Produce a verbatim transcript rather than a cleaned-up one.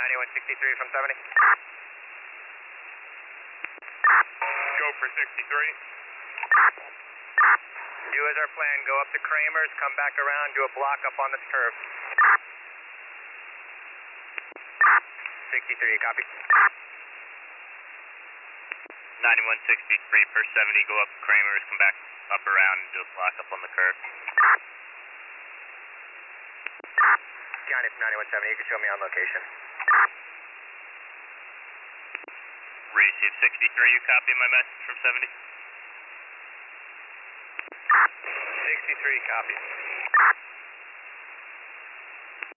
ninety-one sixty-three from seventy. Go for sixty-three. Do as our plan, go up to Kramer's, come back around, do a block up on this curve. sixty-three, copy. ninety-one sixty-three per seventy, go up Kramer's, come back up around and do a block up on the curve. Johnny from ninety-one seventy, you can show me on location. Receive sixty-three, you copy my message from seventy? sixty-three, copy.